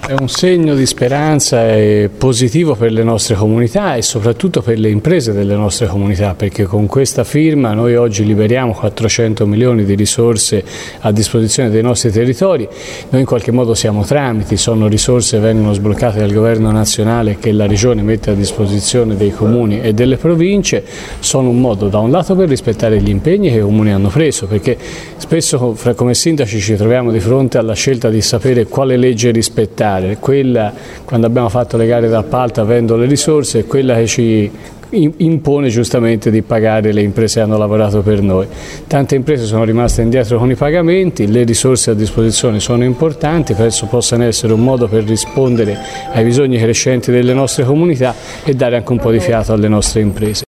È un segno di speranza e positivo per le nostre comunità e soprattutto per le imprese delle nostre comunità, perché con questa firma noi oggi liberiamo 400 milioni di risorse a disposizione dei nostri territori. Noi in qualche modo siamo tramiti, sono risorse che vengono sbloccate dal governo nazionale che la regione mette a disposizione dei comuni e delle province, sono un modo da un lato per rispettare gli impegni che i comuni hanno preso, perché spesso come sindaci ci troviamo di fronte alla scelta di sapere quale legge rispettare. Quella, quando abbiamo fatto le gare d'appalto avendo le risorse, è quella che ci impone giustamente di pagare le imprese che hanno lavorato per noi. Tante imprese sono rimaste indietro con i pagamenti, le risorse a disposizione sono importanti, penso possano essere un modo per rispondere ai bisogni crescenti delle nostre comunità e dare anche un po' di fiato alle nostre imprese.